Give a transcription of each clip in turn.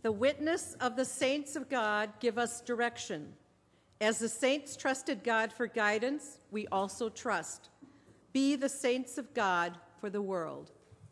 The witness of the saints of God give us direction. As the saints trusted God for guidance, we also trust. Be the saints of God for the world.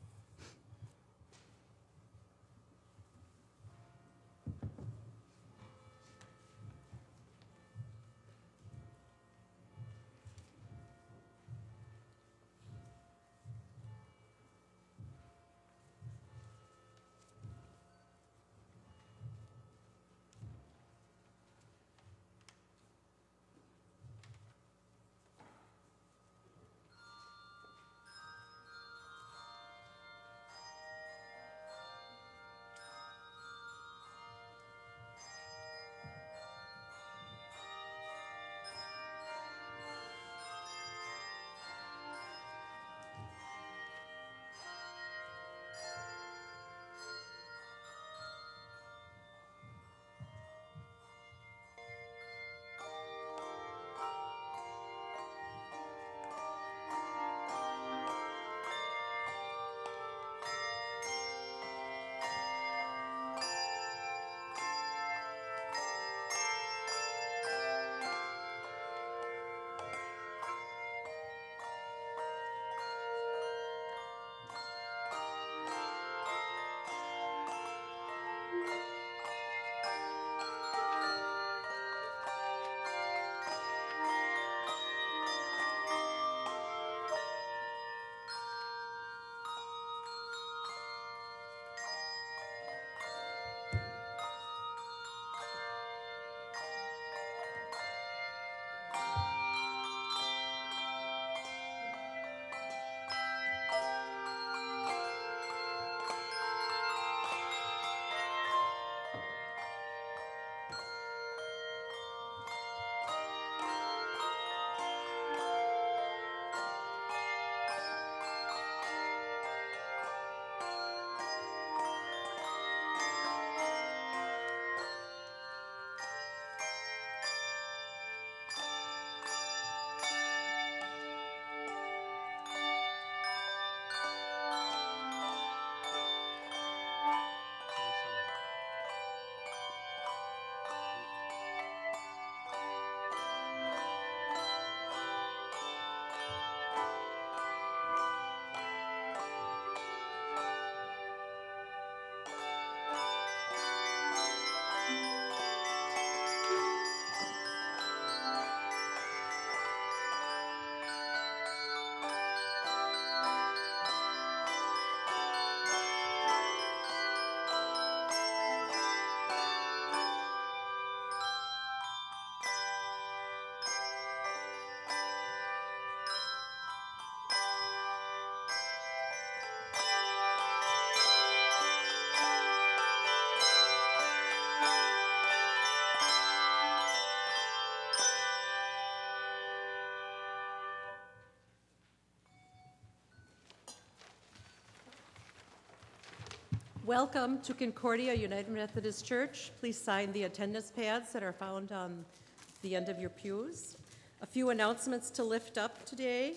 Welcome to Concordia United Methodist Church. Please sign the attendance pads that are found on the end of your pews. A few announcements to lift up today.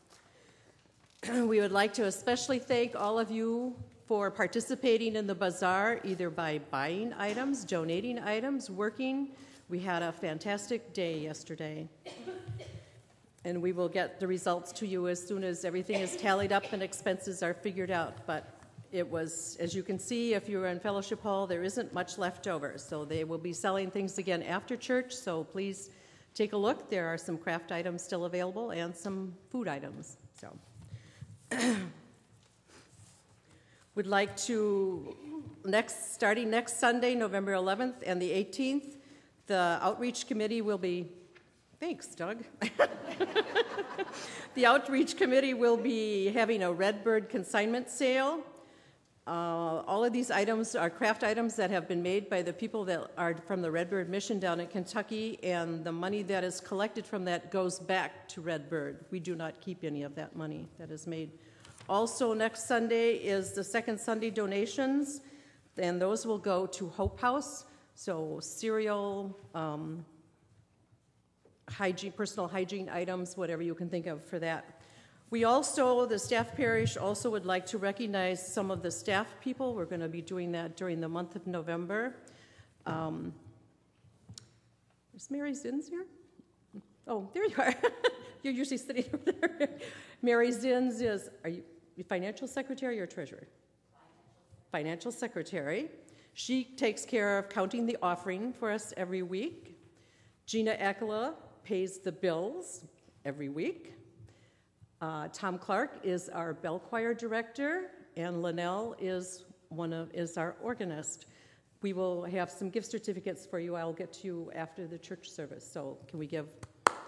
We would like to especially thank all of you for participating in the bazaar, either by buying items, donating items, working. We had a fantastic day yesterday. And we will get the results to you as soon as everything is tallied up and expenses are figured out. But it was, as you can see, if you were in Fellowship Hall, there isn't much left over. So they will be selling things again after church, so please take a look. There are some craft items still available and some food items. So, would like to, starting next Sunday, November 11th and the 18th, the Outreach Committee will be, thanks, Doug. The Outreach Committee will be having a Redbird consignment sale. All of these items are craft items that have been made by the people that are from the Redbird Mission down in Kentucky, and the money that is collected from that goes back to Redbird. We do not keep any of that money that is made. Also, next Sunday is the second Sunday donations, and those will go to Hope House. So cereal, hygiene, personal hygiene items, whatever you can think of for that. The staff parish also would like to recognize some of the staff people. We're going to be doing that during the month of November. Is Mary Zins here? Oh, there you are. You're usually sitting over there. Mary Zins are you financial secretary or treasurer? Financial secretary. She takes care of counting the offering for us every week. Gina Akela pays the bills every week. Tom Clark is our bell choir director, and Linnell is our organist. We will have some gift certificates for you. I'll get to you after the church service. So can we give?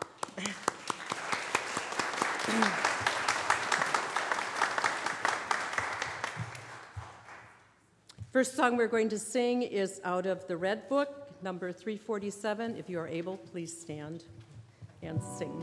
First song we're going to sing is out of the Red Book, number 347. If you are able, please stand and sing.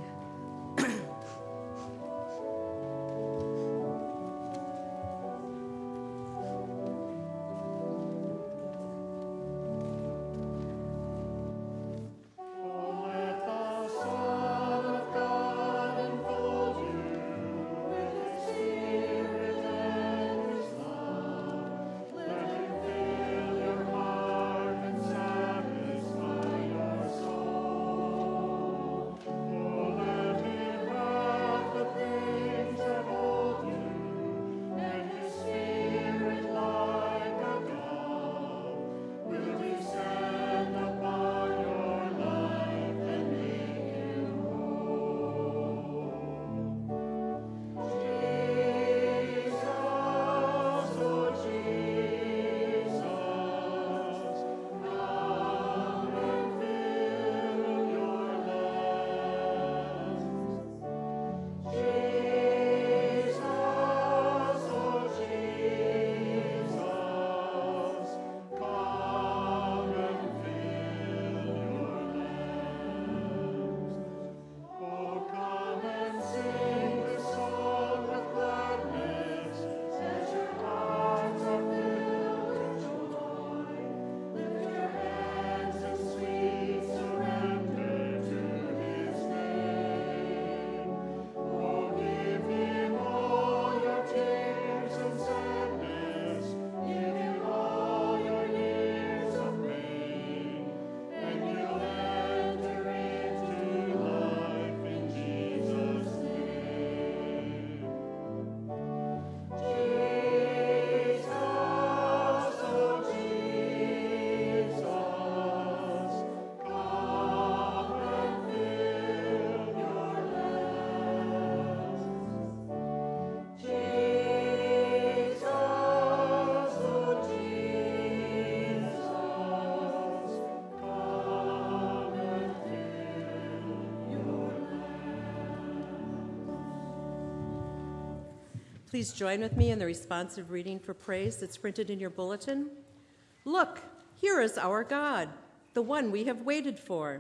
Please join with me in the responsive reading for praise that's printed in your bulletin. Look, here is our God, the one we have waited for.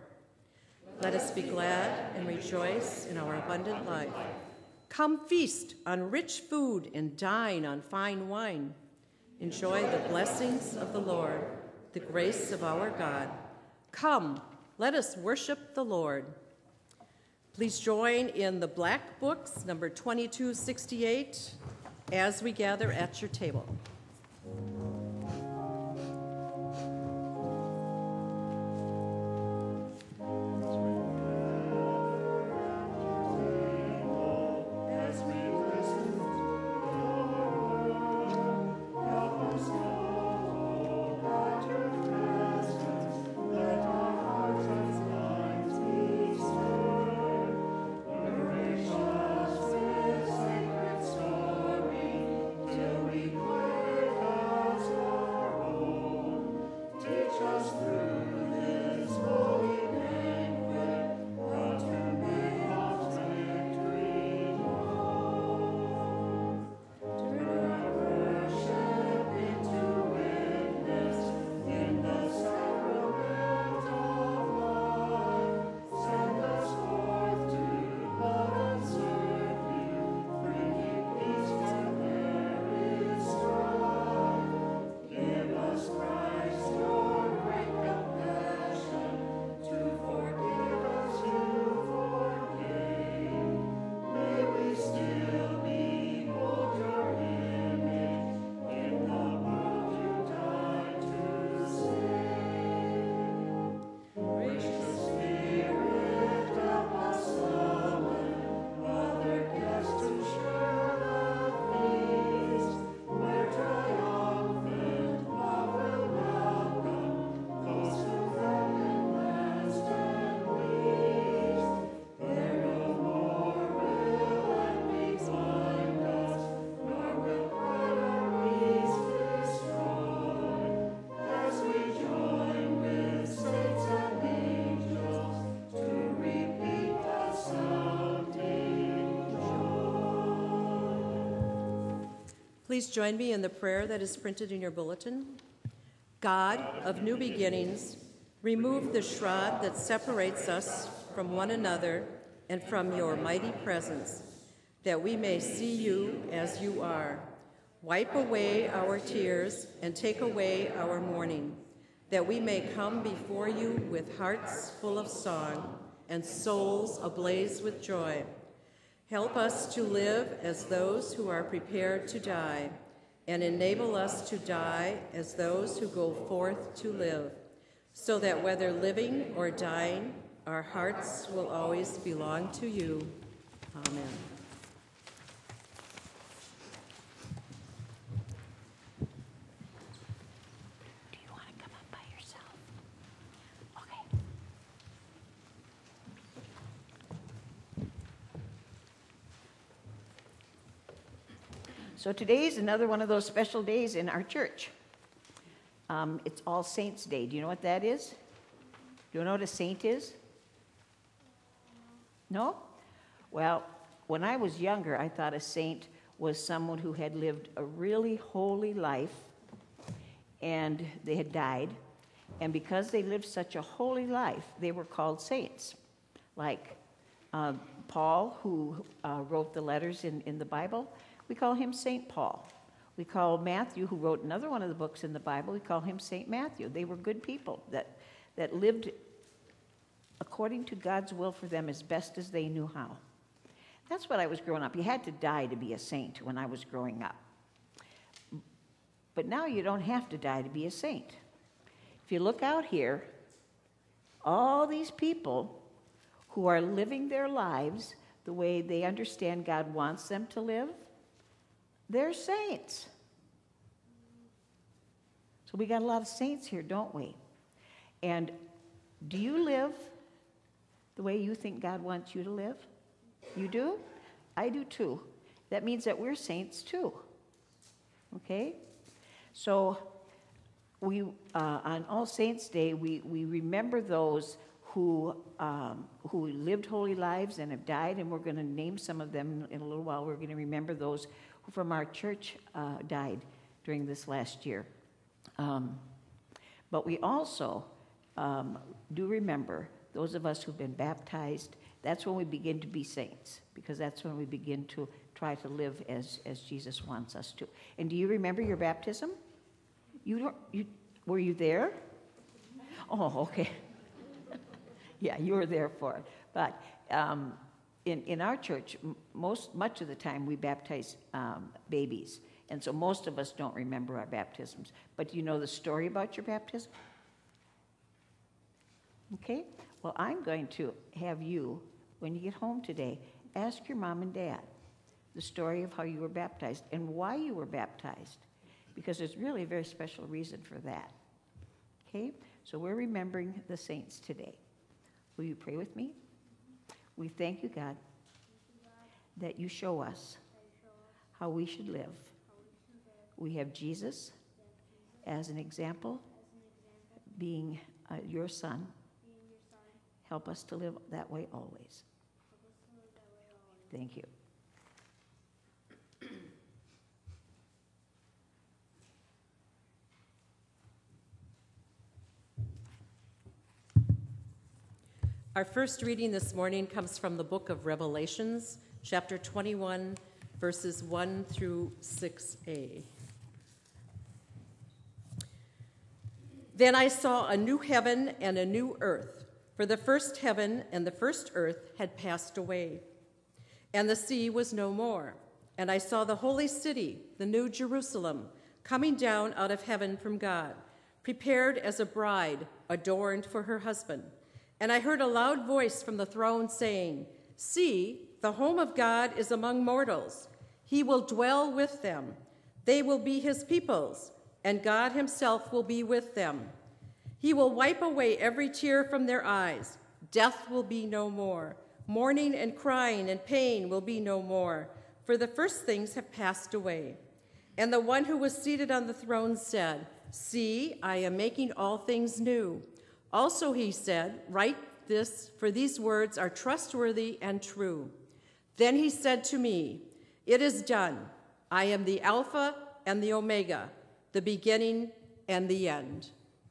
Let us be glad and rejoice in our abundant life. Come feast on rich food and dine on fine wine. Enjoy the blessings of the Lord, the grace of our God. Come, let us worship the Lord. Please join in the Black Books, number 2268, as we gather at your table. Please join me in the prayer that is printed in your bulletin. God of new beginnings, remove the shroud that separates us from one another and from your mighty presence, that we may see you as you are. Wipe away our tears and take away our mourning, that we may come before you with hearts full of song and souls ablaze with joy. Help us to live as those who are prepared to die, and enable us to die as those who go forth to live, so that whether living or dying, our hearts will always belong to you. Amen. Do you want to come up by yourself? Okay. So today is another one of those special days in our church. It's All Saints' Day. Do you know what that is? Do you know what a saint is? No? Well, when I was younger, I thought a saint was someone who had lived a really holy life and they had died. And because they lived such a holy life, they were called saints. Like Paul, who wrote the letters in the Bible, we call him St. Paul. We call Matthew, who wrote another one of the books in the Bible, we call him St. Matthew. They were good people that lived according to God's will for them as best as they knew how. That's what I was growing up. You had to die to be a saint when I was growing up. But now you don't have to die to be a saint. If you look out here, all these people who are living their lives the way they understand God wants them to live, they're saints. So we got a lot of saints here, don't we? And do you live the way you think God wants you to live? You do? I do too. That means that we're saints too. Okay? So we on All Saints' Day, we remember those who lived holy lives and have died, and we're going to name some of them in a little while. We're going to remember those who from our church died during this last year. But we also do remember those of us who've been baptized. That's when we begin to be saints, because that's when we begin to try to live as Jesus wants us to. And do you remember your baptism? Were you there? Oh, okay. Yeah, you were there for it. But in our church, much of the time we baptize babies. And so most of us don't remember our baptisms. But do you know the story about your baptism? Okay? Well, I'm going to have you, when you get home today, ask your mom and dad the story of how you were baptized and why you were baptized. Because there's really a very special reason for that. Okay? So we're remembering the saints today. Will you pray with me? We thank you, God, that you show us how we should live. We have Jesus as an example, being your son. Help us to live that way always. Thank you. Our first reading this morning comes from the book of Revelations, chapter 21, verses 1 through 6a. Then I saw a new heaven and a new earth, for the first heaven and the first earth had passed away, and the sea was no more. And I saw the holy city, the new Jerusalem, coming down out of heaven from God, prepared as a bride adorned for her husband. And I heard a loud voice from the throne saying, "See, the home of God is among mortals. He will dwell with them. They will be his peoples, and God himself will be with them. He will wipe away every tear from their eyes. Death will be no more. Mourning and crying and pain will be no more, for the first things have passed away." And the one who was seated on the throne said, "See, I am making all things new." Also he said, "Write this, for these words are trustworthy and true." Then he said to me, "It is done. I am the Alpha and the Omega, the beginning and the end.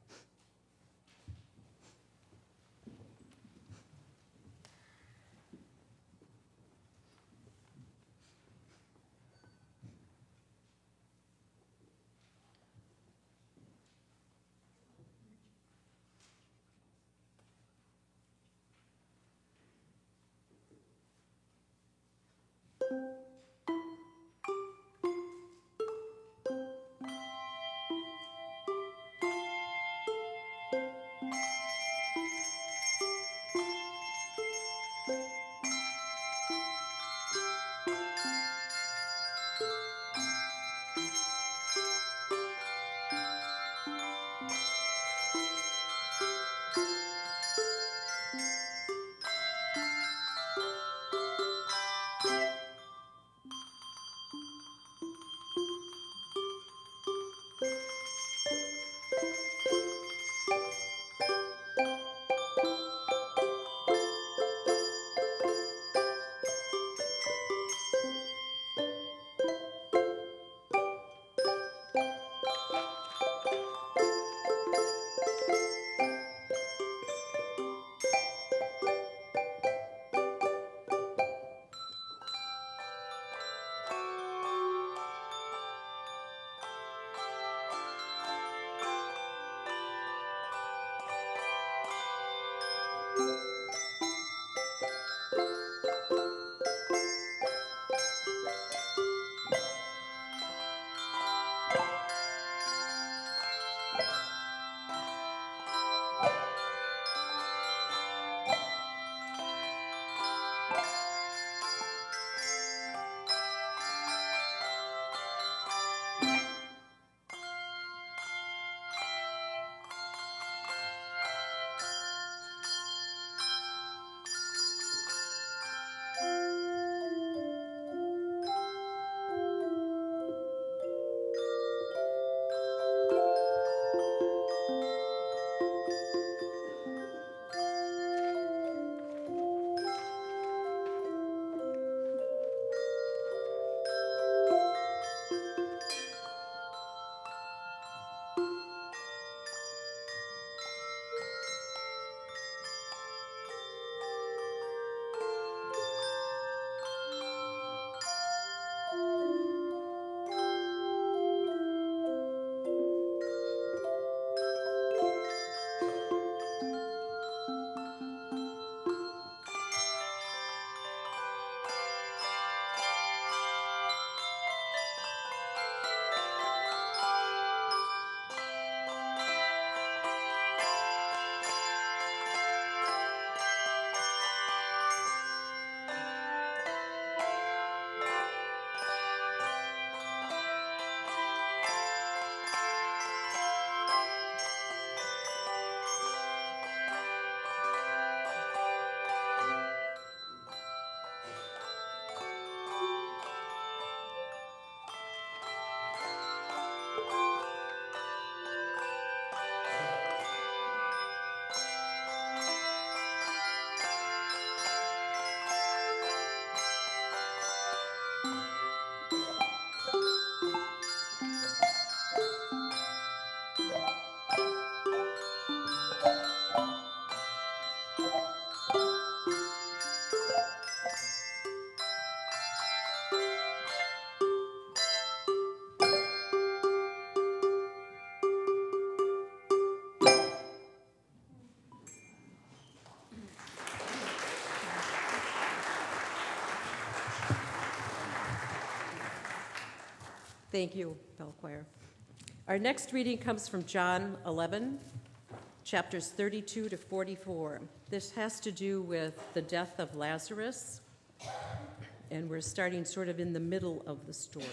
Thank you, Bell Choir. Our next reading comes from John 11, chapters 32 to 44. This has to do with the death of Lazarus, and we're starting sort of in the middle of the story.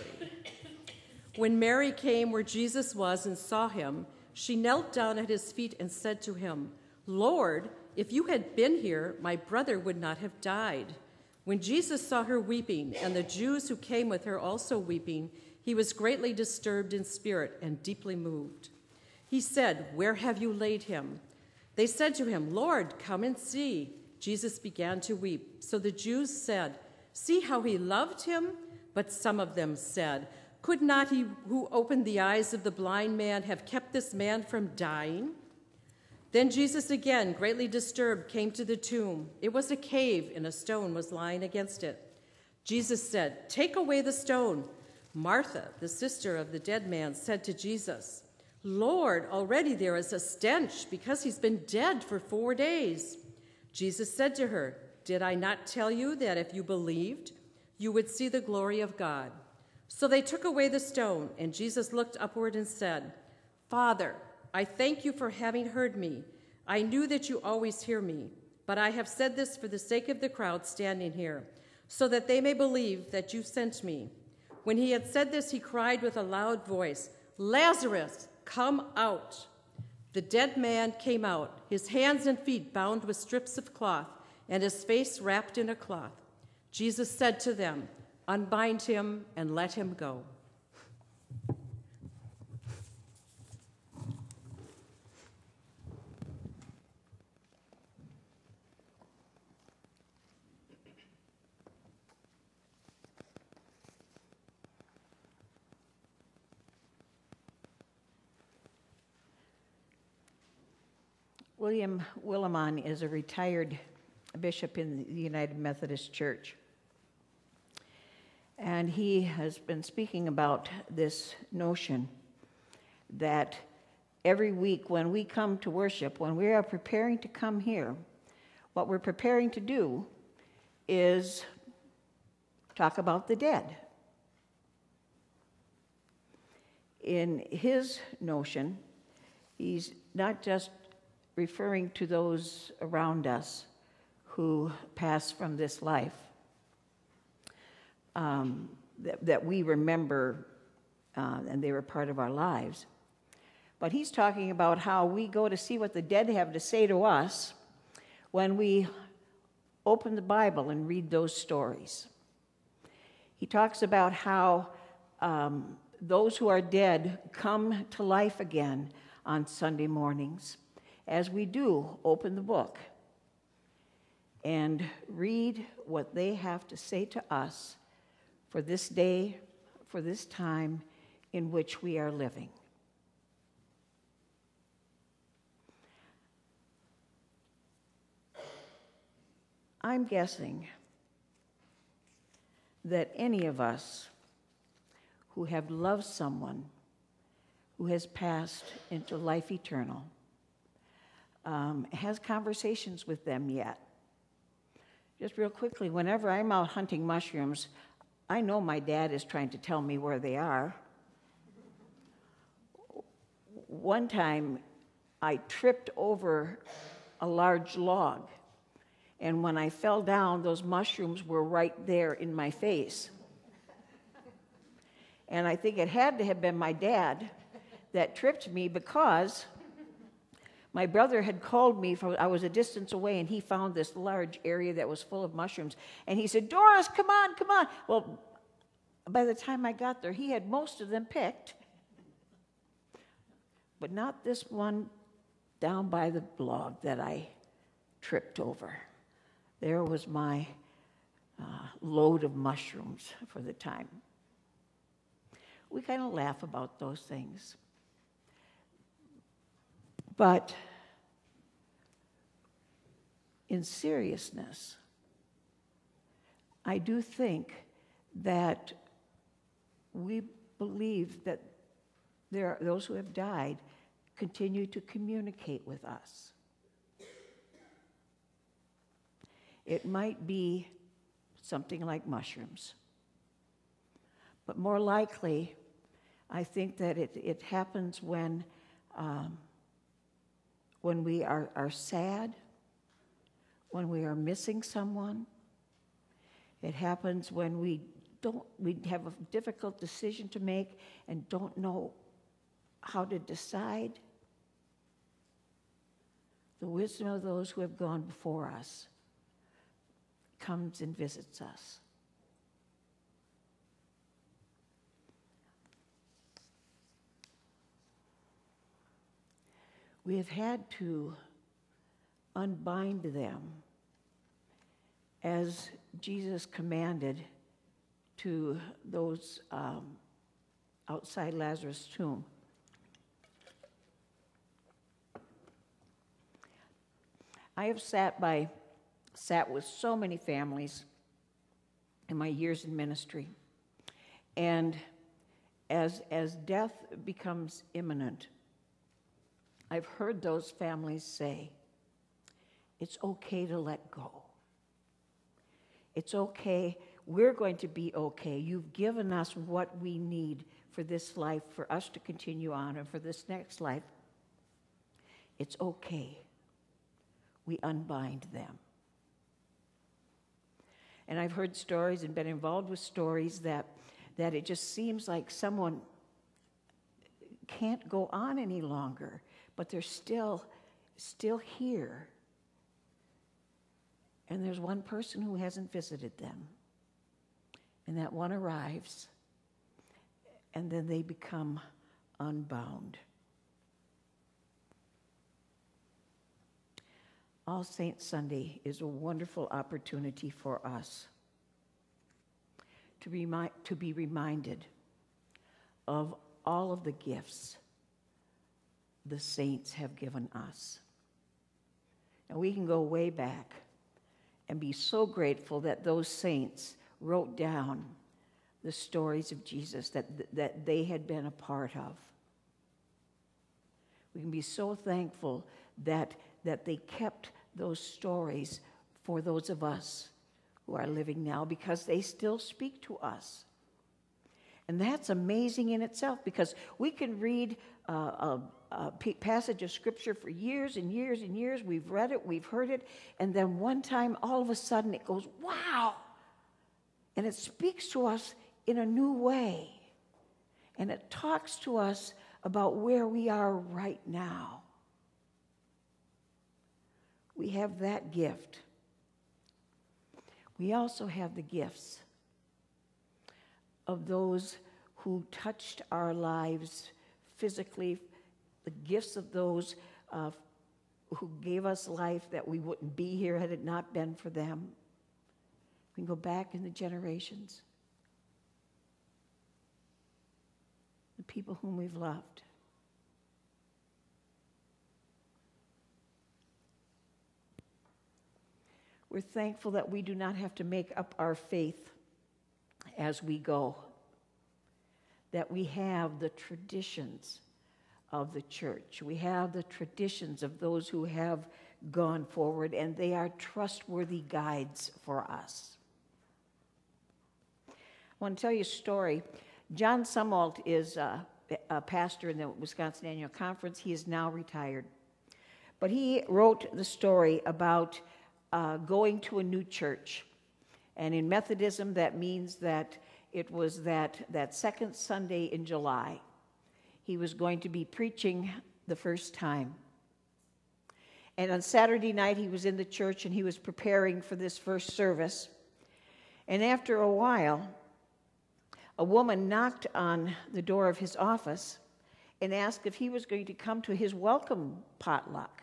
When Mary came where Jesus was and saw him, she knelt down at his feet and said to him, "Lord, if you had been here, my brother would not have died." When Jesus saw her weeping, and the Jews who came with her also weeping, he was greatly disturbed in spirit and deeply moved. He said, "Where have you laid him?" They said to him, "Lord, come and see." Jesus began to weep. So the Jews said, "See how he loved him?" But some of them said, "Could not he who opened the eyes of the blind man have kept this man from dying?" Then Jesus, again greatly disturbed, came to the tomb. It was a cave, and a stone was lying against it. Jesus said, "Take away the stone." Martha, the sister of the dead man, said to Jesus, "Lord, already there is a stench because he's been dead for 4 days." Jesus said to her, "Did I not tell you that if you believed, you would see the glory of God?" So they took away the stone, and Jesus looked upward and said, "Father, I thank you for having heard me. I knew that you always hear me, but I have said this for the sake of the crowd standing here, so that they may believe that you sent me." When he had said this, he cried with a loud voice, "Lazarus, come out!" The dead man came out, his hands and feet bound with strips of cloth, and his face wrapped in a cloth. Jesus said to them, "Unbind him and let him go." William Willimon is a retired bishop in the United Methodist Church. And he has been speaking about this notion that every week when we come to worship, when we are preparing to come here, what we're preparing to do is talk about the dead. In his notion, he's not just referring to those around us who pass from this life, that we remember and they were part of our lives. But he's talking about how we go to see what the dead have to say to us when we open the Bible and read those stories. He talks about how those who are dead come to life again on Sunday mornings, as we do open the book and read what they have to say to us for this day, for this time in which we are living. I'm guessing that any of us who have loved someone who has passed into life eternal has conversations with them yet. Just real quickly, whenever I'm out hunting mushrooms, I know my dad is trying to tell me where they are. One time, I tripped over a large log, and when I fell down, those mushrooms were right there in my face. And I think it had to have been my dad that tripped me, because my brother had called me I was a distance away, and he found this large area that was full of mushrooms. And he said, "Doris, come on, come on." Well, by the time I got there, he had most of them picked, but not this one down by the log that I tripped over. There was my load of mushrooms for the time. We kind of laugh about those things. But in seriousness, I do think that we believe that there are those who have died continue to communicate with us. It might be something like mushrooms, but more likely, I think that it happens when we are sad, when we are missing someone. It happens when we have a difficult decision to make and don't know how to decide. The wisdom of those who have gone before us comes and visits us. We have had to unbind them as Jesus commanded to those outside Lazarus' tomb. I have sat with so many families in my years in ministry, and as death becomes imminent, I've heard those families say, it's okay to let go. It's okay. We're going to be okay. You've given us what we need for this life, for us to continue on, and for this next life. It's okay. We unbind them. And I've heard stories and been involved with stories that it just seems like someone can't go on any longer, but they're still here. And there's one person who hasn't visited them. And that one arrives, and then they become unbound. All Saints Sunday is a wonderful opportunity for us to be reminded of all of the gifts the saints have given us. And we can go way back and be so grateful that those saints wrote down the stories of Jesus that they had been a part of. We can be so thankful that they kept those stories for those of us who are living now, because they still speak to us. And that's amazing in itself, because we can read a passage of Scripture for years and years and years. We've read it, we've heard it, and then one time, all of a sudden, it goes, wow! And it speaks to us in a new way. And it talks to us about where we are right now. We have that gift. We also have the gifts of those who touched our lives physically, the gifts of those who gave us life that we wouldn't be here had it not been for them. We can go back in the generations. The people whom we've loved. We're thankful that we do not have to make up our faith as we go, that we have the traditions of the church. We have the traditions of those who have gone forward, and they are trustworthy guides for us. I want to tell you a story. John Sumwalt is a pastor in the Wisconsin Annual Conference. He is now retired. But he wrote the story about going to a new church. And in Methodism, that means that it was that second Sunday in July. He was going to be preaching the first time. And on Saturday night, he was in the church and he was preparing for this first service. And after a while, a woman knocked on the door of his office and asked if he was going to come to his welcome potluck.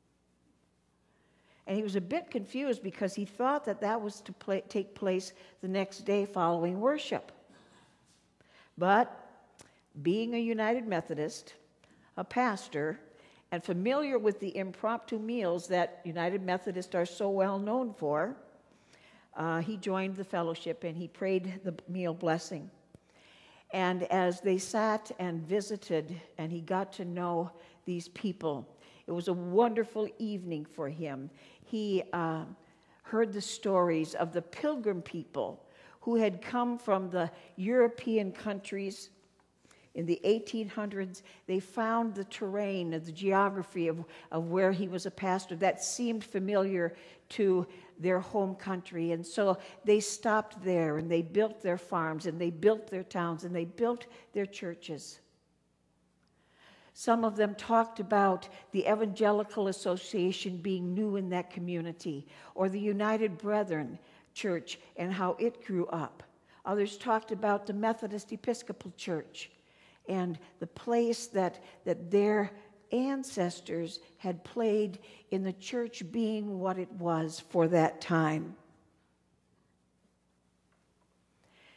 And he was a bit confused because he thought that was to take place the next day following worship. But being a United Methodist, a pastor, and familiar with the impromptu meals that United Methodists are so well known for, he joined the fellowship and he prayed the meal blessing. And as they sat and visited and he got to know these people, it was a wonderful evening for him. He heard the stories of the pilgrim people who had come from the European countries. In the 1800s, they found the terrain and the geography of where he was a pastor that seemed familiar to their home country. And so they stopped there and they built their farms and they built their towns and they built their churches. Some of them talked about the Evangelical Association being new in that community, or the United Brethren Church and how it grew up. Others talked about the Methodist Episcopal Church and the place that their ancestors had played in the church being what it was for that time.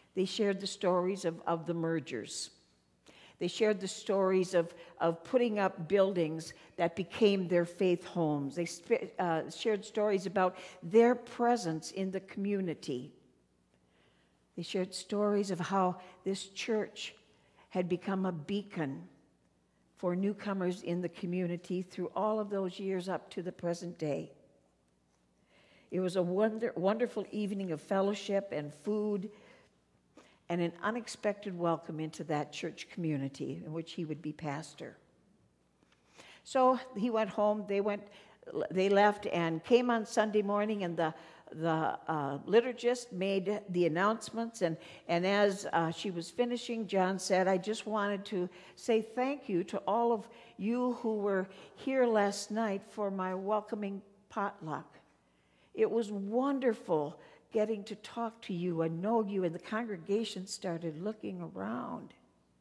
They shared the stories of the mergers. They shared the stories of putting up buildings that became their faith homes. They shared stories about their presence in the community. They shared stories of how this church had become a beacon for newcomers in the community through all of those years up to the present day. It was a wonderful evening of fellowship and food and an unexpected welcome into that church community in which he would be pastor. So he went home, they left and came on Sunday morning, and the liturgist made the announcements, and as she was finishing, John said, I just wanted to say thank you to all of you who were here last night for my welcoming potluck. It was wonderful getting to talk to you and know you, and the congregation started looking around.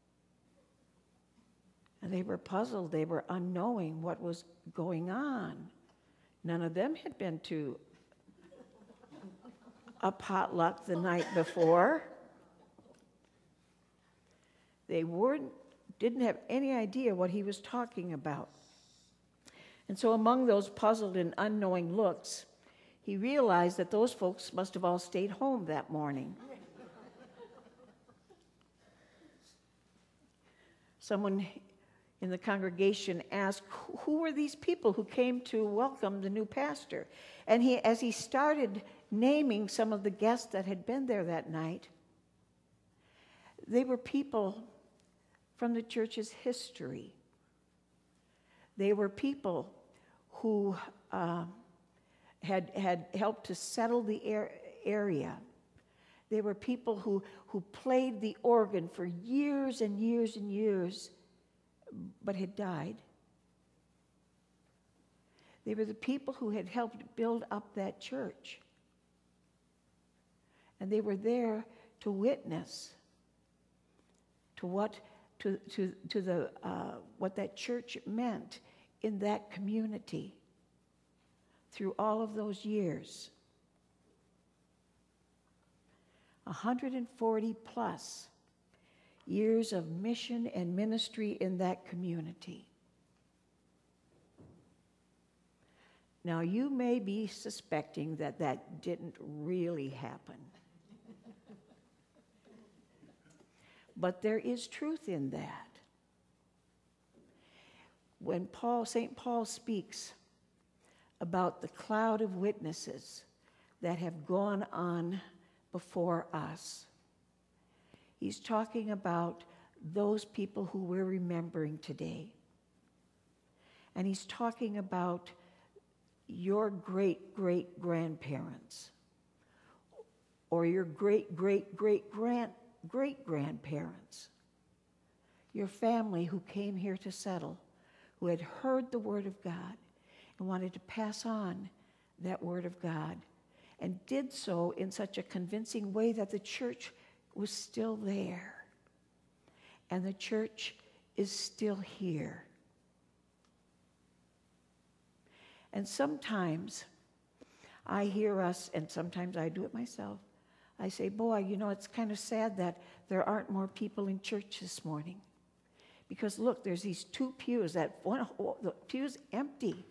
And they were puzzled, they were unknowing what was going on. None of them had been to a potluck the night before. They didn't have any idea what he was talking about. And so among those puzzled and unknowing looks, he realized that those folks must have all stayed home that morning. Someone in the congregation asked, who were these people who came to welcome the new pastor? And as he started naming some of the guests that had been there that night, they were people from the church's history. They were people who had helped to settle the area. They were people who played the organ for years and years and years, but had died. They were the people who had helped build up that church. And they were there to witness to what that church meant in that community through all of those years. 140 plus years of mission and ministry in that community. Now, you may be suspecting that that didn't really happen. But there is truth in that. When St. Paul speaks about the cloud of witnesses that have gone on before us, he's talking about those people who we're remembering today. And he's talking about your great-great-grandparents, or your great-great-great-great-grandparents, your family who came here to settle, who had heard the Word of God and wanted to pass on that Word of God, and did so in such a convincing way that the church was still there, and the church is still here. And sometimes I hear us, and sometimes I do it myself, I say, boy, it's kind of sad that there aren't more people in church this morning. Because look, there's these two pews, the pew's empty.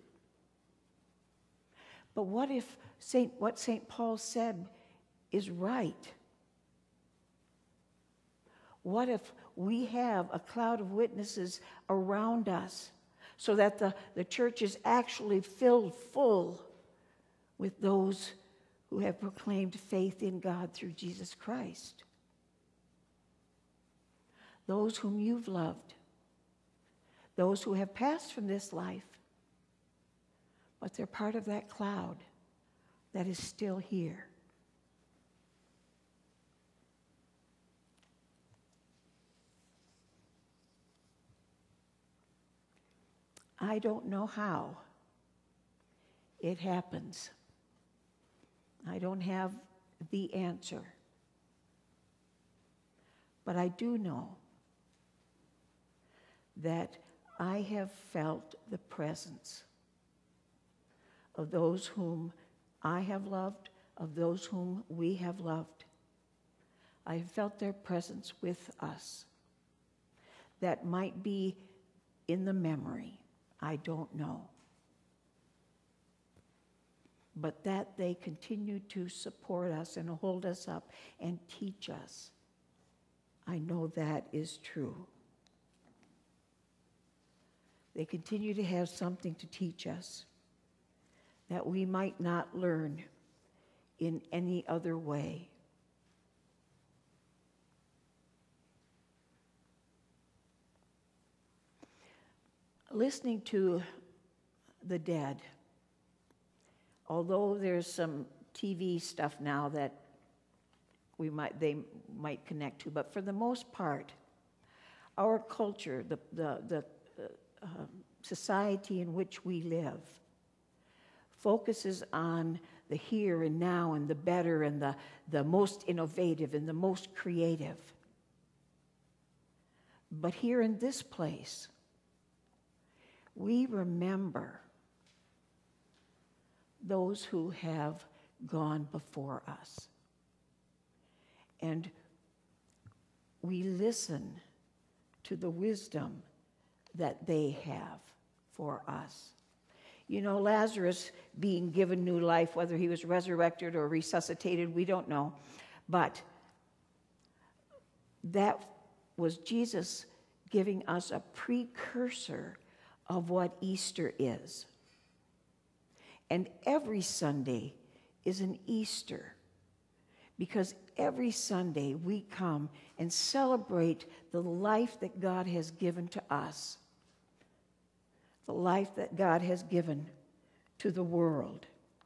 But what if what St. Paul said is right? What if we have a cloud of witnesses around us so that the church is actually filled full with those who have proclaimed faith in God through Jesus Christ? Those whom you've loved, those who have passed from this life, but they're part of that cloud that is still here. I don't know how it happens. I don't have the answer. But I do know that I have felt the presence of those whom I have loved, of those whom we have loved. I felt their presence with us. That might be in the memory. I don't know. But that they continue to support us and hold us up and teach us. I know that is true. They continue to have something to teach us that we might not learn in any other way. Listening to the dead, although there's some TV stuff now that they might connect to, but for the most part, our culture, the society in which we live, focuses on the here and now and the better and the most innovative and the most creative. But here in this place, we remember those who have gone before us. And we listen to the wisdom that they have for us. You know, Lazarus being given new life, whether he was resurrected or resuscitated, we don't know. But that was Jesus giving us a precursor of what Easter is. And every Sunday is an Easter, because every Sunday we come and celebrate the life that God has given to us, the life that God has given to the world.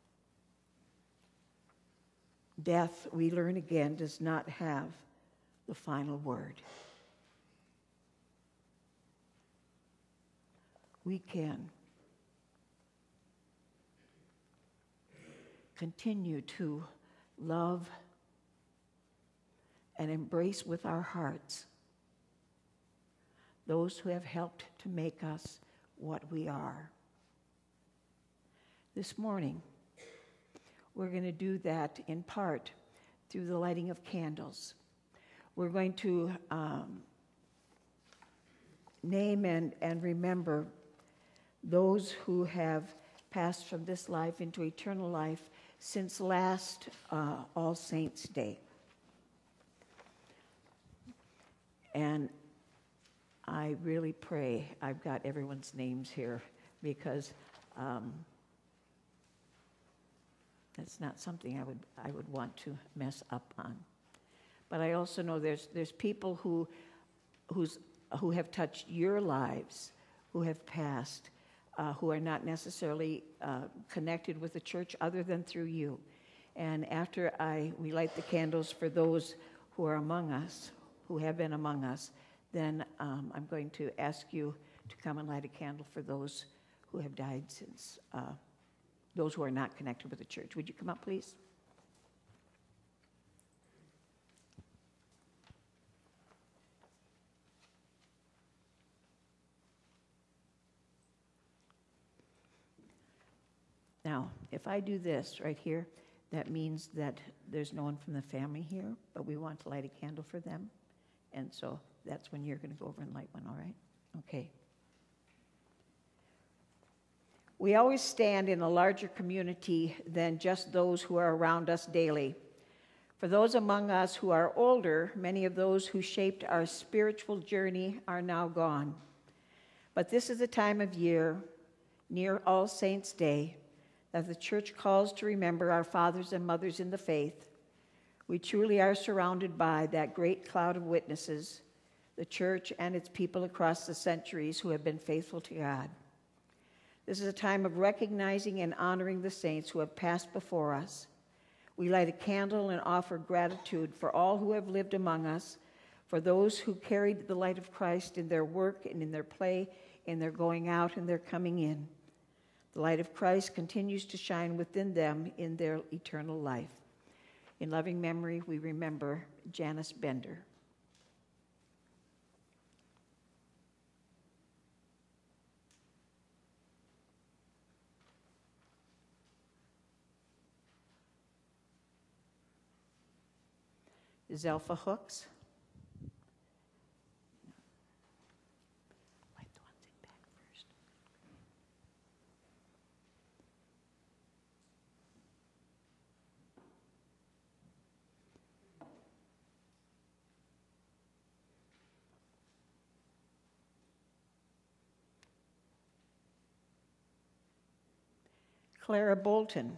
Death, we learn again, does not have the final word. We can continue to love and embrace with our hearts those who have helped to make us what we are. This morning, we're going to do that in part through the lighting of candles. We're going to name and remember those who have passed from this life into eternal life since last All Saints' Day. And I really pray I've got everyone's names here, because that's not something I would want to mess up on. But I also know there's people who have touched your lives, who have passed, who are not necessarily connected with the church other than through you. And after we light the candles for those who are among us, who have been among us, then I'm going to ask you to come and light a candle for those who have died since, those who are not connected with the church. Would you come up, please? Now, if I do this right here, that means that there's no one from the family here, but we want to light a candle for them. And so that's when you're going to go over and light one, all right? Okay. We always stand in a larger community than just those who are around us daily. For those among us who are older, many of those who shaped our spiritual journey are now gone. But this is a time of year, near All Saints' Day, that the church calls to remember our fathers and mothers in the faith. We truly are surrounded by that great cloud of witnesses, the church and its people across the centuries who have been faithful to God. This is a time of recognizing and honoring the saints who have passed before us. We light a candle and offer gratitude for all who have lived among us, for those who carried the light of Christ in their work and in their play, in their going out and their coming in. The light of Christ continues to shine within them in their eternal life. In loving memory, we remember Janice Bender. Zelpha Hooks. Wipe the ones in back first. Clara Bolton.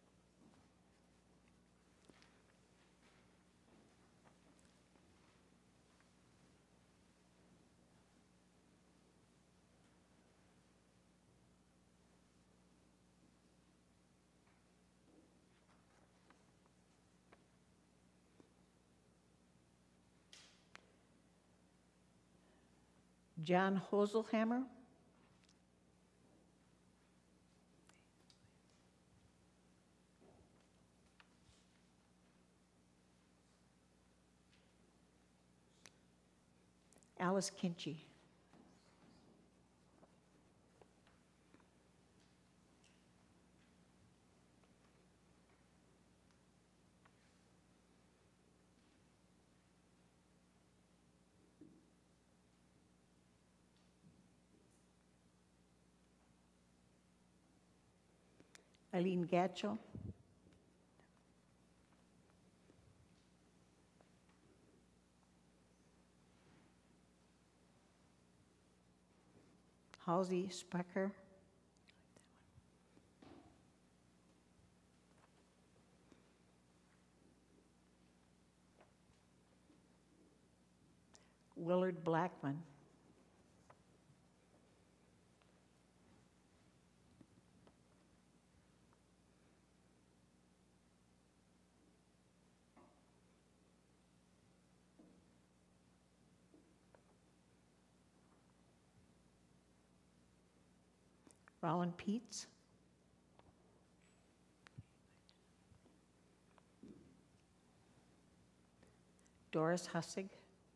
John Hoselhammer. Alice Kinchy. Eileen Gatchell. Halsey Sprecher. Willard Blackman. Roland Peets. Doris Hussig.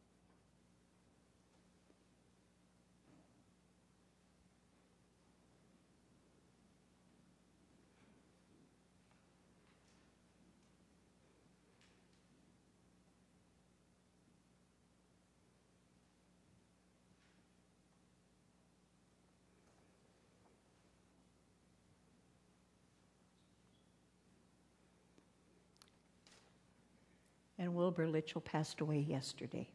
And Wilbur Litchell passed away yesterday.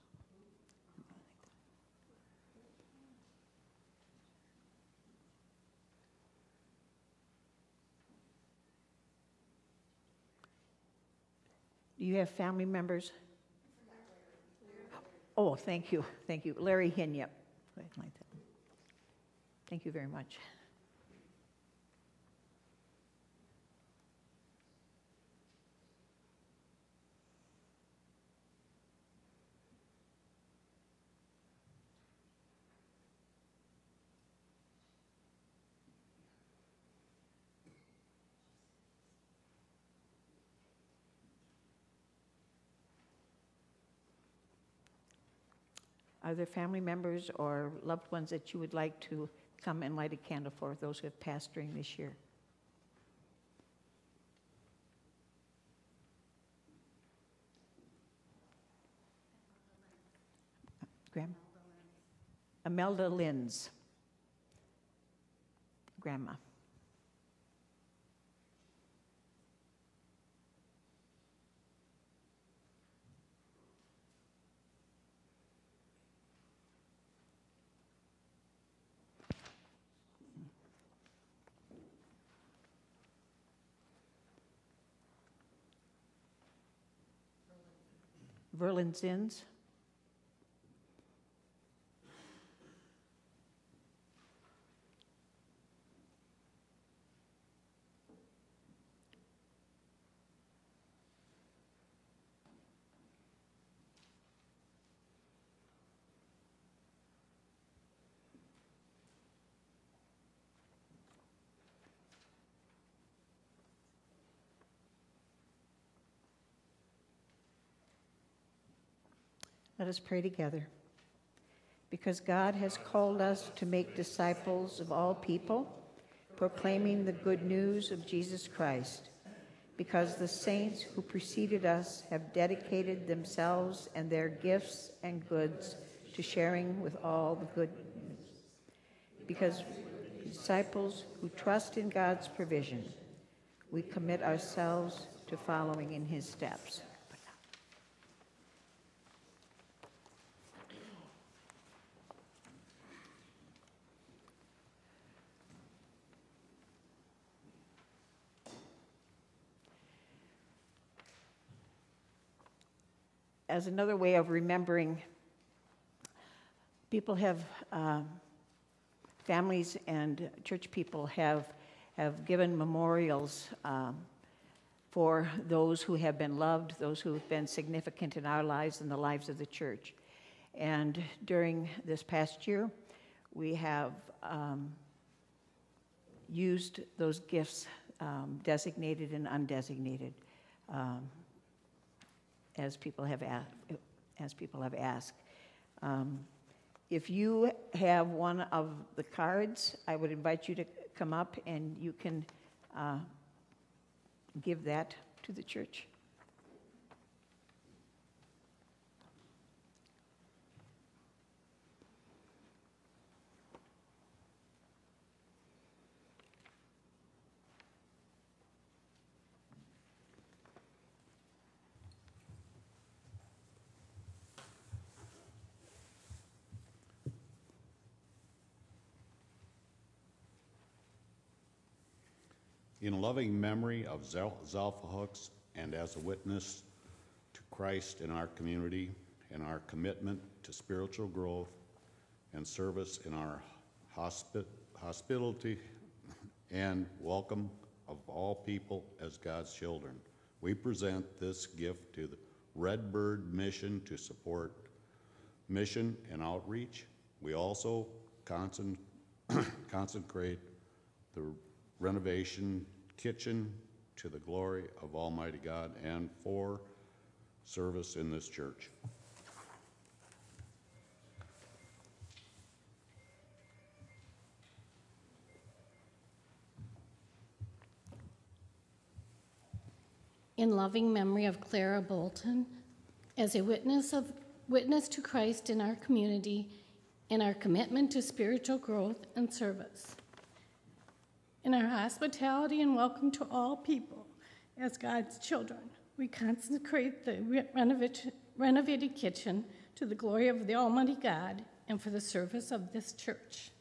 Do you have family members? Oh, thank you. Thank you. Larry Hinyap. Thank you very much. Are there family members or loved ones that you would like to come and light a candle for, those who have passed during this year? Grandma? Imelda Linz. Grandma. Verlin Zins. Let us pray together. Because God has called us to make disciples of all people, proclaiming the good news of Jesus Christ. because the saints who preceded us have dedicated themselves and their gifts and goods to sharing with all the good news. Because disciples who trust in God's provision, we commit ourselves to following in his steps. As another way of remembering, people have, families and church people have given memorials for those who have been loved, those who have been significant in our lives and the lives of the church. And during this past year, we have used those gifts, designated and undesignated, as people have asked. If you have one of the cards, I would invite you to come up and you can give that to the church. In loving memory of Zalpha Hooks and as a witness to Christ in our community and our commitment to spiritual growth and service in our hospitality and welcome of all people as God's children, we present this gift to the Redbird Mission to support mission and outreach. We also consecrate the renovation kitchen to the glory of Almighty God and for service in this church. In loving memory of Clara Bolton, as a witness to Christ in our community and our commitment to spiritual growth and service. In our hospitality and welcome to all people as God's children, we consecrate the renovated kitchen to the glory of the Almighty God and for the service of this church.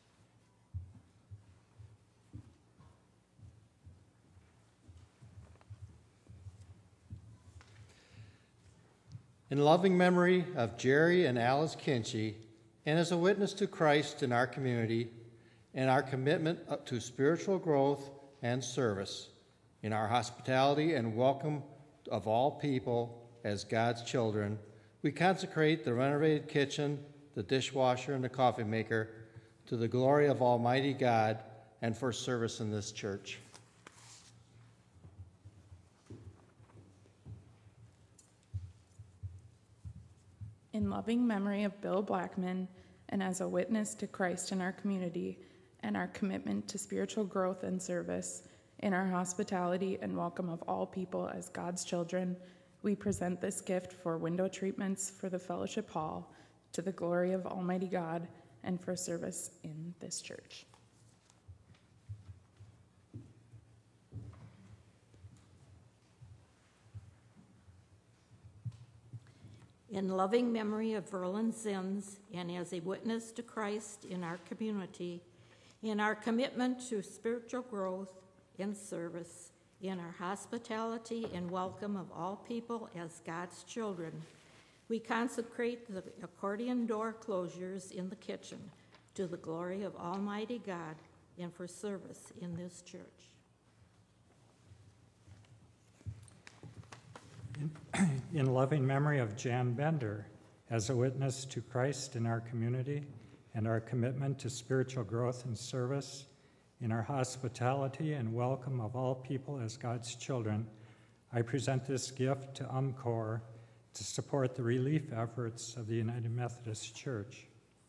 In loving memory of Jerry and Alice Kinchy, and as a witness to Christ in our community, and our commitment to spiritual growth and service, in our hospitality and welcome of all people as God's children, we consecrate the renovated kitchen, the dishwasher, and the coffee maker to the glory of Almighty God and for service in this church. In loving memory of Bill Blackman, and as a witness to Christ in our community, and our commitment to spiritual growth and service, in our hospitality and welcome of all people as God's children, we present this gift for window treatments for the Fellowship Hall to the glory of Almighty God and for service in this church. In loving memory of Verlin Zins, and as a witness to Christ in our community, in our commitment to spiritual growth and service, in our hospitality and welcome of all people as God's children, we consecrate the accordion door closures in the kitchen to the glory of Almighty God and for service in this church. In loving memory of Jan Bender, as a witness to Christ in our community and our commitment to spiritual growth and service, in our hospitality and welcome of all people as God's children, I present this gift to UMCOR to support the relief efforts of the United Methodist Church.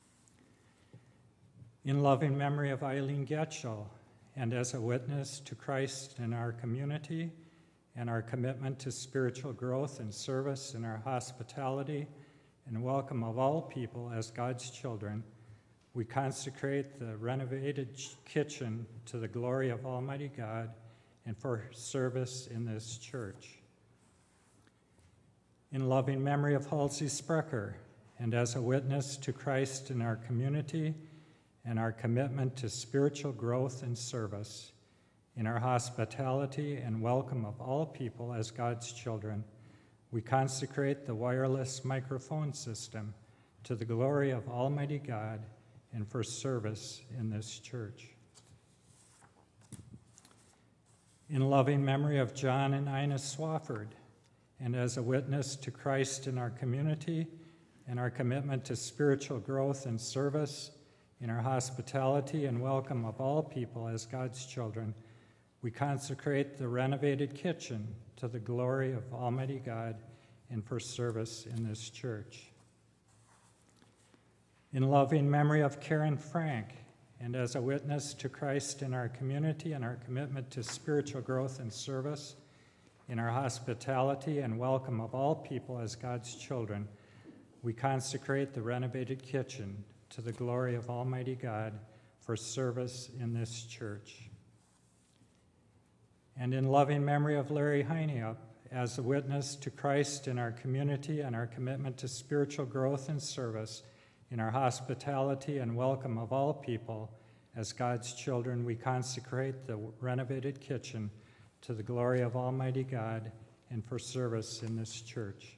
In loving memory of Eileen Getchell, and as a witness to Christ in our community and our commitment to spiritual growth and service in our hospitality and welcome of all people as God's children, we consecrate the renovated kitchen to the glory of Almighty God and for service in this church. In loving memory of Halsey Sprecher, and as a witness to Christ in our community and our commitment to spiritual growth and service, in our hospitality and welcome of all people as God's children, we consecrate the wireless microphone system to the glory of Almighty God and for service in this church. In loving memory of John and Ina Swafford, and as a witness to Christ in our community and our commitment to spiritual growth and service, in our hospitality and welcome of all people as God's children, we consecrate the renovated kitchen to the glory of Almighty God and for service in this church. In loving memory of Karen Frank, and as a witness to Christ in our community and our commitment to spiritual growth and service, in our hospitality and welcome of all people as God's children, we consecrate the renovated kitchen to the glory of Almighty God for service in this church. And in loving memory of Larry Heineup, as a witness to Christ in our community and our commitment to spiritual growth and service, in our hospitality and welcome of all people as God's children, we consecrate the renovated kitchen to the glory of Almighty God and for service in this church.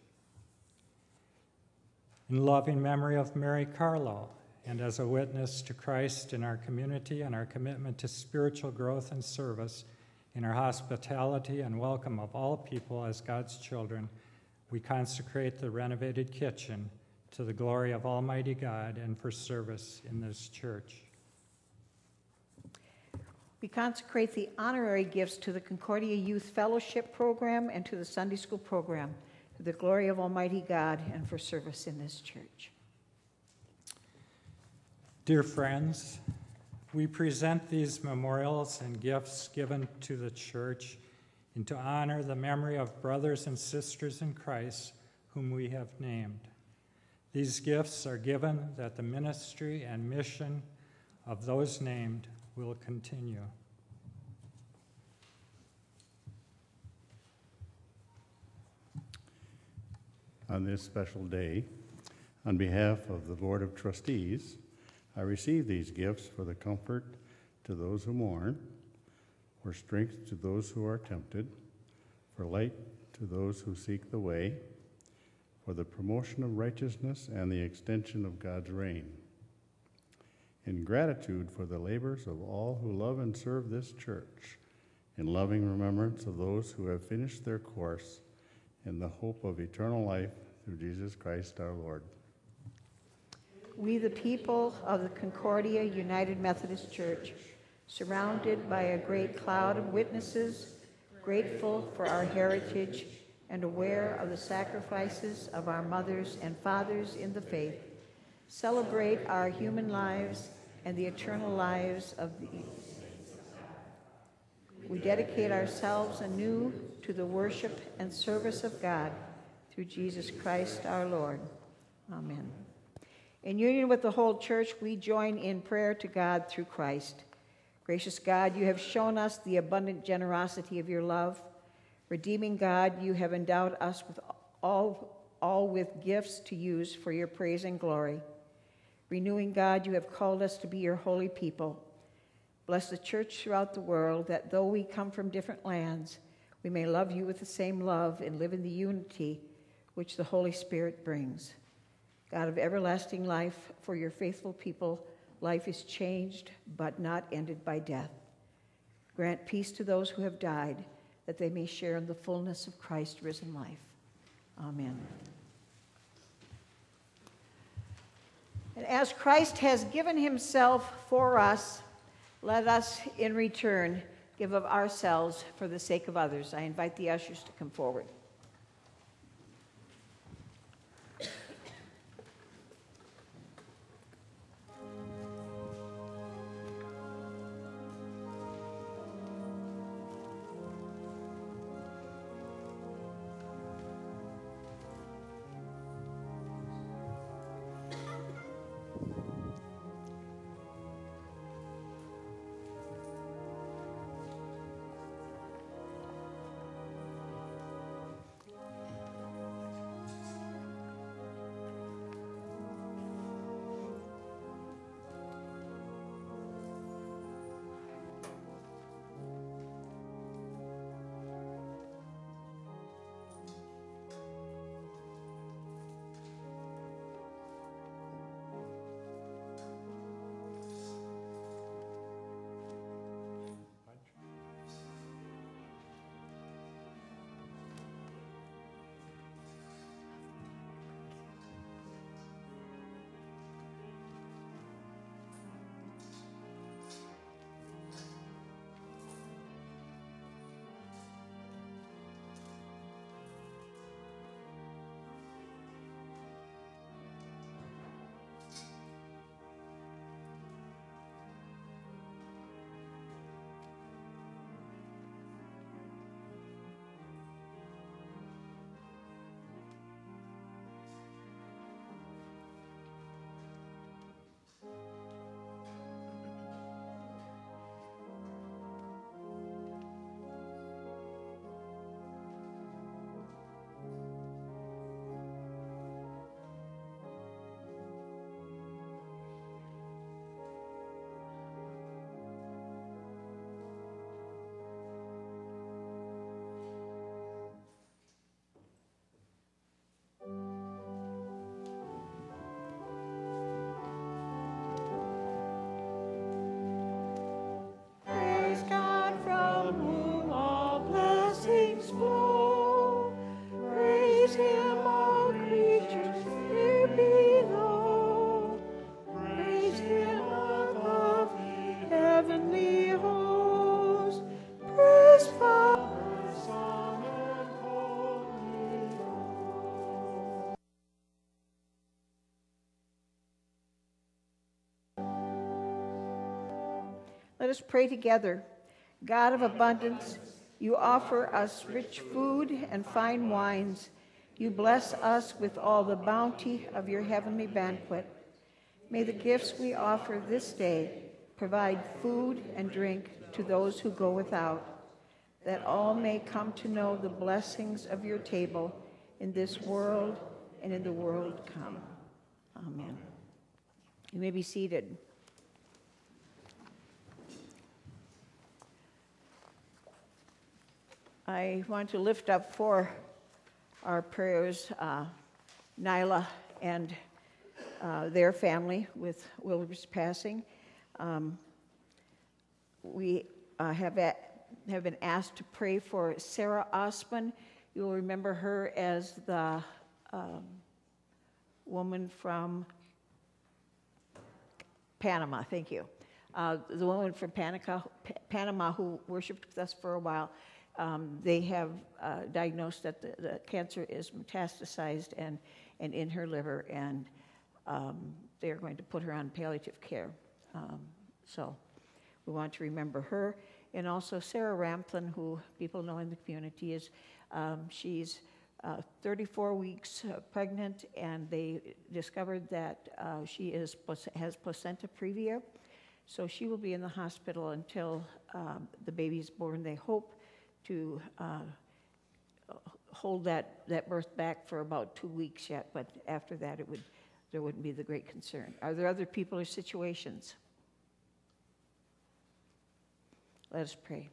In loving memory of Mary Carlo, and as a witness to Christ in our community and our commitment to spiritual growth and service, in our hospitality and welcome of all people as God's children, we consecrate the renovated kitchen to the glory of Almighty God and for service in this church. We consecrate the honorary gifts to the Concordia Youth Fellowship Program and to the Sunday School Program to the glory of Almighty God and for service in this church. Dear friends, we present these memorials and gifts given to the church and to honor the memory of brothers and sisters in Christ whom we have named. These gifts are given that the ministry and mission of those named will continue. On this special day, on behalf of the Board of Trustees, I receive these gifts for the comfort to those who mourn, for strength to those who are tempted, for light to those who seek the way, for the promotion of righteousness and the extension of God's reign. In gratitude for the labors of all who love and serve this church, in loving remembrance of those who have finished their course, in the hope of eternal life through Jesus Christ our Lord. We, the people of the Concordia United Methodist Church, surrounded by a great cloud of witnesses, grateful for our heritage and aware of the sacrifices of our mothers and fathers in the faith, celebrate our human lives and the eternal lives of the. We dedicate ourselves anew to the worship and service of God through Jesus Christ our Lord. Amen. In union with the whole church, we join in prayer to God through Christ. Gracious God, you have shown us the abundant generosity of your love. Redeeming God, you have endowed us with all with gifts to use for your praise and glory. Renewing God, you have called us to be your holy people. Bless the church throughout the world, that though we come from different lands, we may love you with the same love and live in the unity which the Holy Spirit brings. God of everlasting life, for your faithful people, life is changed but not ended by death. Grant peace to those who have died, that they may share in the fullness of Christ's risen life. Amen. And as Christ has given himself for us, let us in return give of ourselves for the sake of others. I invite the ushers to come forward. Let us pray together. God of abundance, you offer us rich food and fine wines. You bless us with all the bounty of your heavenly banquet. May the gifts we offer this day provide food and drink to those who go without, that all may come to know the blessings of your table in this world and in the world to come. Amen. You may be seated. I want to lift up for our prayers Nyla and their family with Wilbur's passing. We have been asked to pray for Sarah Osman. You'll remember her as the woman from Panama, thank you. The woman from Panama who worshiped with us for a while. They have diagnosed that the cancer is metastasized and in her liver, and they're going to put her on palliative care. So we want to remember her. And also Sarah Ramplin, who people know in the community, she's 34 weeks pregnant, and they discovered that she has placenta previa. So she will be in the hospital until the baby's born. They hope to hold that birth back for about 2 weeks yet, but after that there wouldn't be the great concern. Are there other people or situations? Let us pray.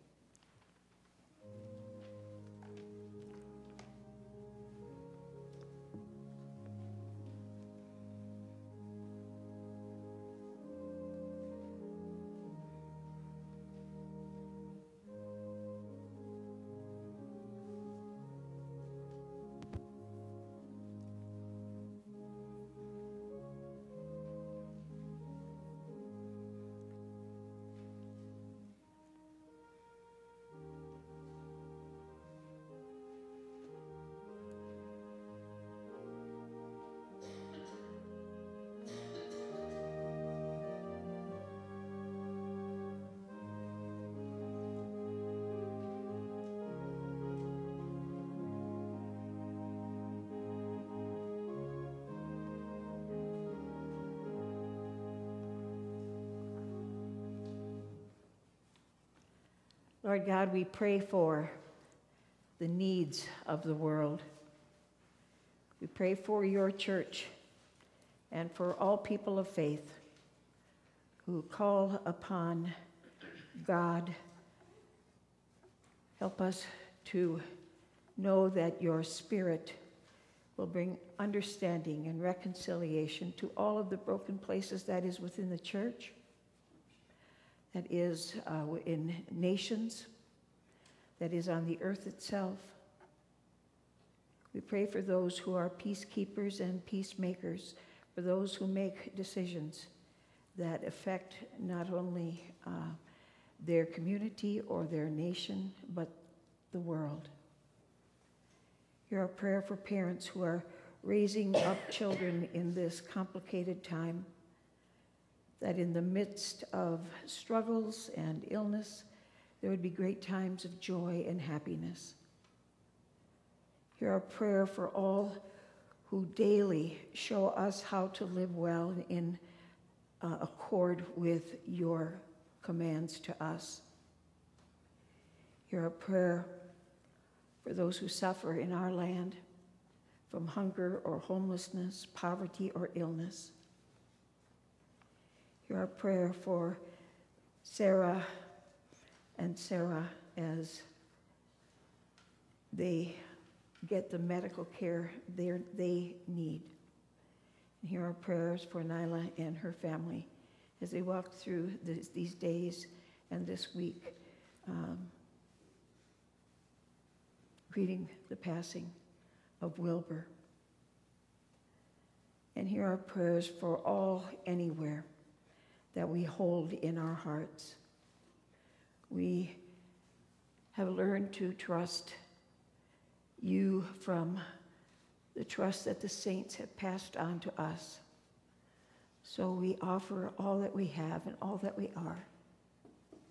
Lord God, we pray for the needs of the world. We pray for your church and for all people of faith who call upon God. Help us to know that your Spirit will bring understanding and reconciliation to all of the broken places that is within the church, that is in nations, that is on the earth itself. We pray for those who are peacekeepers and peacemakers, for those who make decisions that affect not only their community or their nation, but the world. Hear our prayer for parents who are raising up children in this complicated time, that in the midst of struggles and illness, there would be great times of joy and happiness. Hear our prayer for all who daily show us how to live well in accord with your commands to us. Hear our prayer for those who suffer in our land from hunger or homelessness, poverty or illness. Hear our prayer for Sarah and Sarah as they get the medical care they need. And hear our prayers for Nyla and her family as they walk through these days and this week, greeting the passing of Wilbur. And hear our prayers for all anywhere that we hold in our hearts. We have learned to trust you from the trust that the saints have passed on to us. So we offer all that we have and all that we are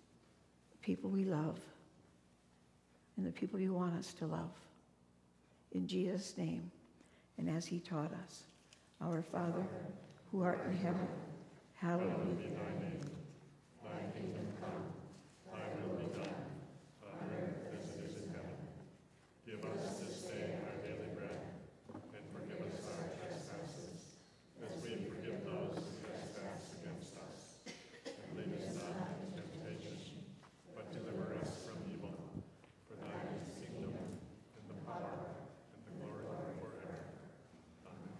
people we love, and the people you want us to love. In Jesus' name, and as he taught us, our Father, who art in heaven, hallowed be thy name. Thy kingdom come, thy will be done, on earth as it is in heaven. Give us this day our daily bread, and forgive us our trespasses, as we forgive those who trespass against us. And lead us not into temptation, but deliver us from evil. For thine is the kingdom, and the power, and the glory forever. Amen.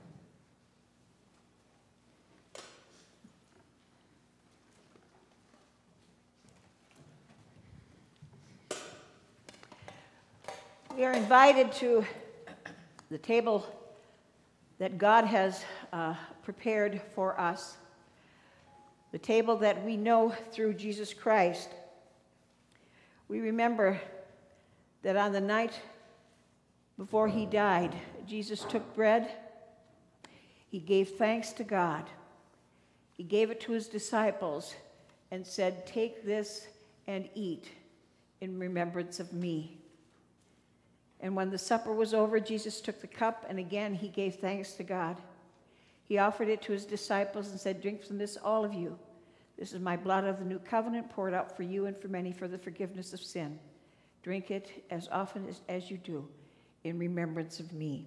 We are invited to the table that God has prepared for us, the table that we know through Jesus Christ. We remember that on the night before he died, Jesus took bread, he gave thanks to God, he gave it to his disciples, and said, "Take this and eat in remembrance of me." And when the supper was over, Jesus took the cup, and again he gave thanks to God. He offered it to his disciples and said, "Drink from this, all of you. This is my blood of the new covenant, poured out for you and for many for the forgiveness of sin. Drink it as often as you do in remembrance of me."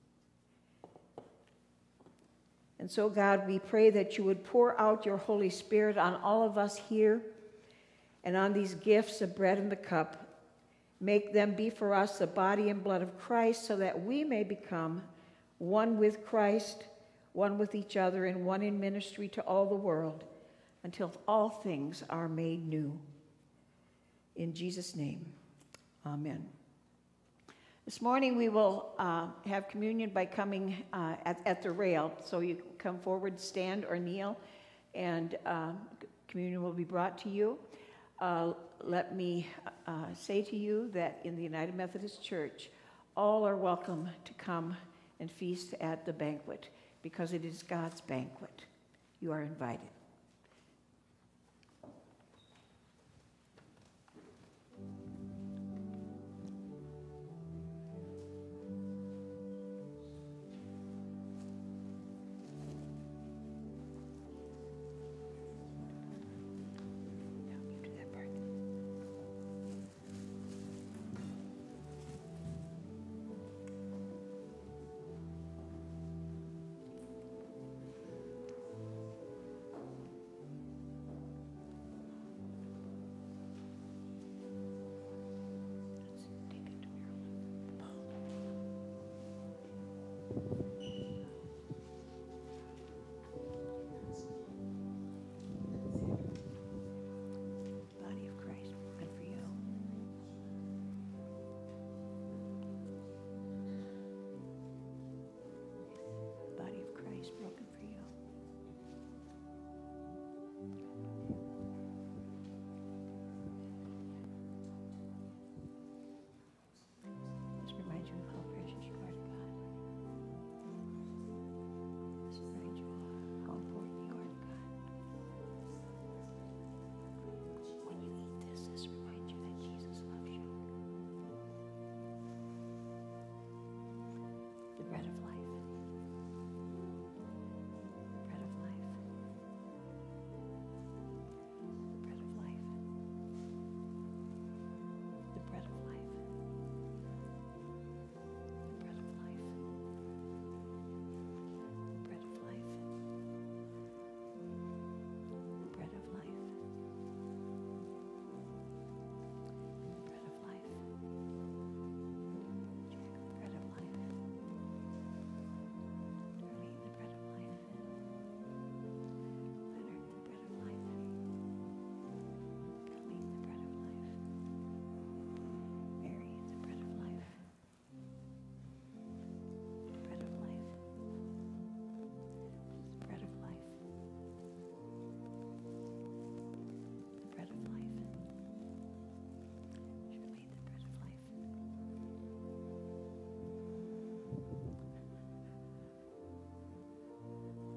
And so, God, we pray that you would pour out your Holy Spirit on all of us here and on these gifts of bread and the cup. Make them be for us the body and blood of Christ, so that we may become one with Christ, one with each other, and one in ministry to all the world, until all things are made new. In Jesus' name, amen. This morning we will have communion by coming at the rail. So you can come forward, stand, or kneel, and communion will be brought to you. Let me say to you that in the United Methodist Church, all are welcome to come and feast at the banquet, because it is God's banquet. You are invited. Broken for you. This reminds you of how precious you are to God. This reminds you of how important you are to God. When you eat this, this reminds you that Jesus loves you. The bread of life.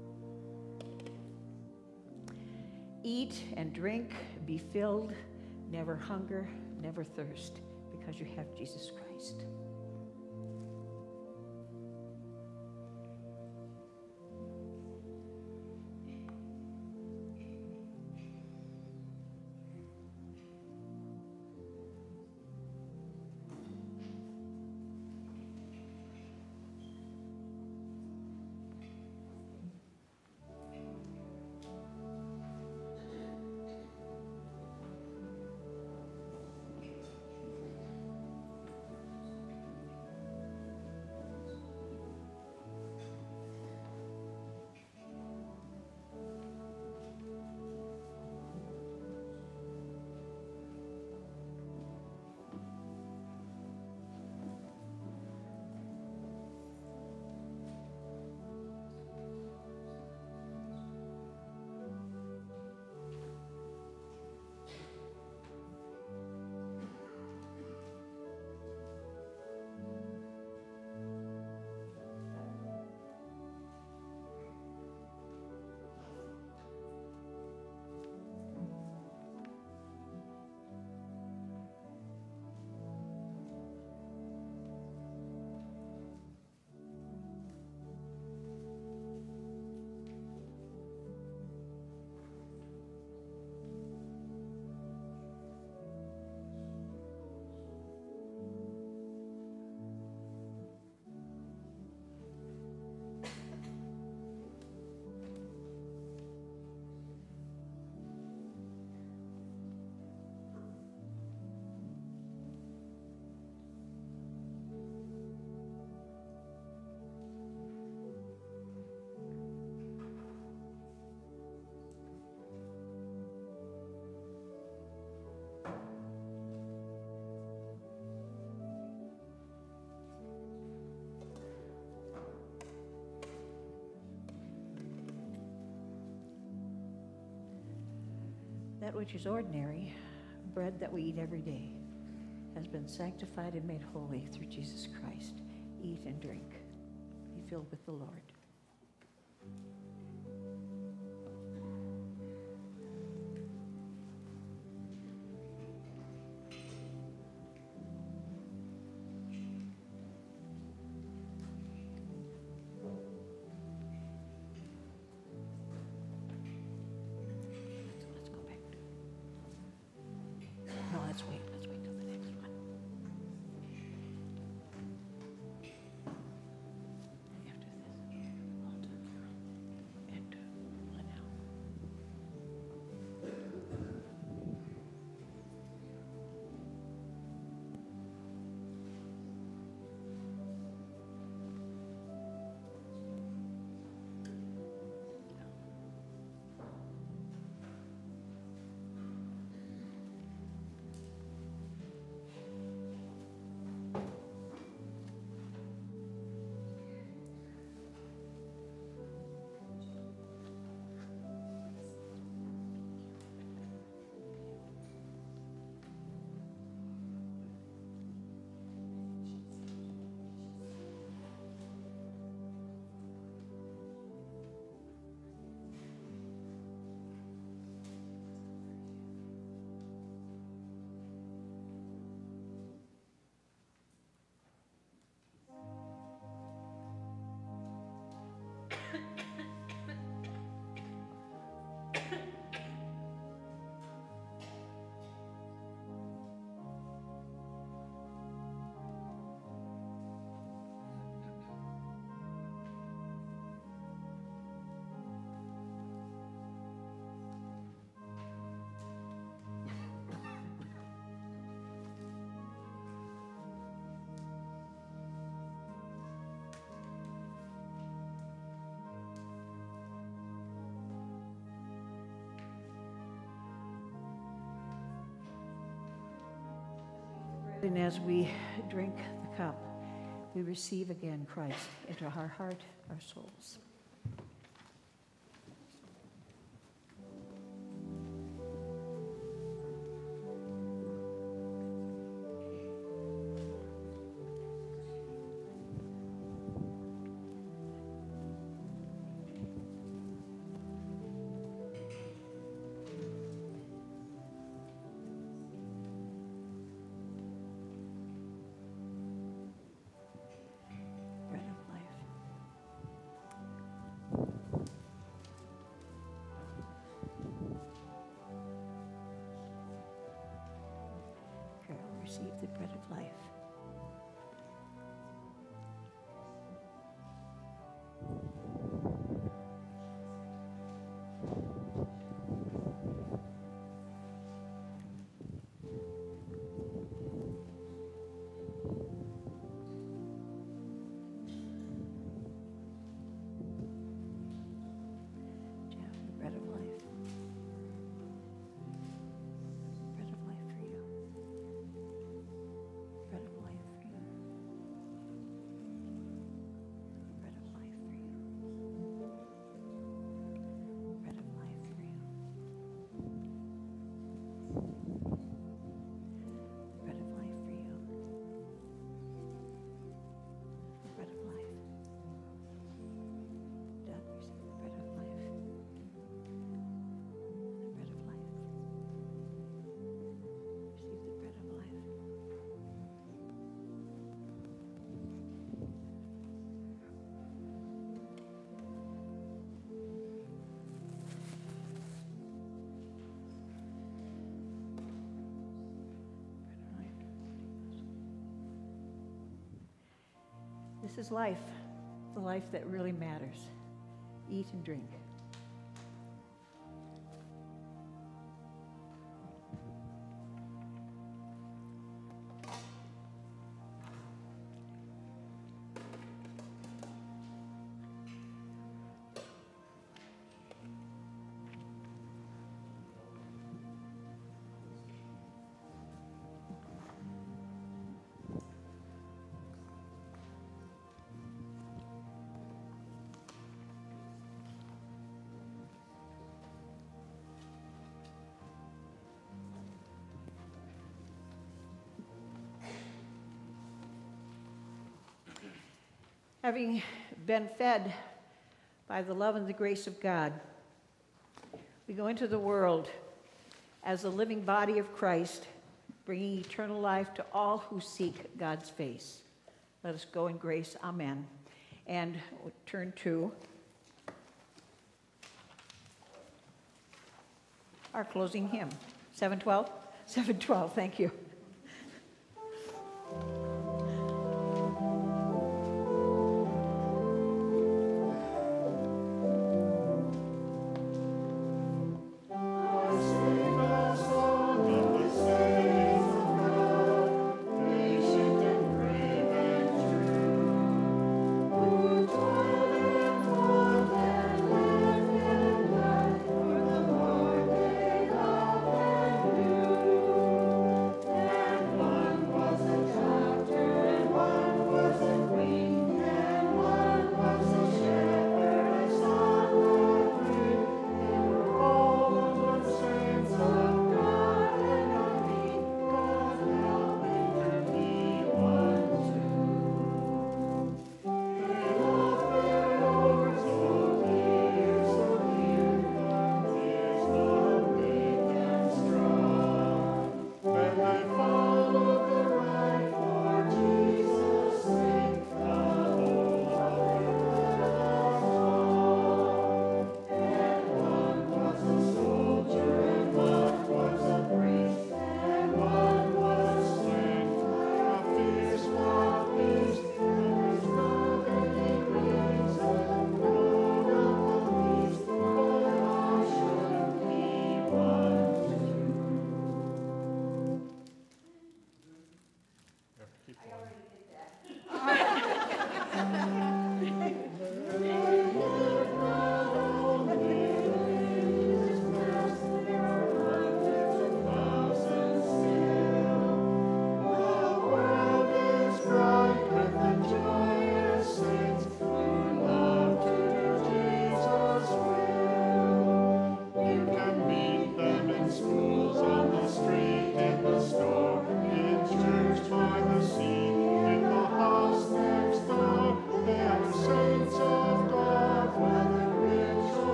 Eat and drink, be filled, never hunger, never thirst, because you have Jesus Christ. That which is ordinary, bread that we eat every day, has been sanctified and made holy through Jesus Christ. Eat and drink. Be filled with the Lord. Let's go back to. No, let's wait. Let's wait till the next one. After this, Walter, and Linnell. And as we drink the cup, we receive again Christ into our heart, our souls. This is life, the life that really matters. Eat and drink. Having been fed by the love and the grace of God, we go into the world as a living body of Christ, bringing eternal life to all who seek God's face. Let us go in grace. Amen. And we'll turn to our closing hymn, 712. 712, thank you.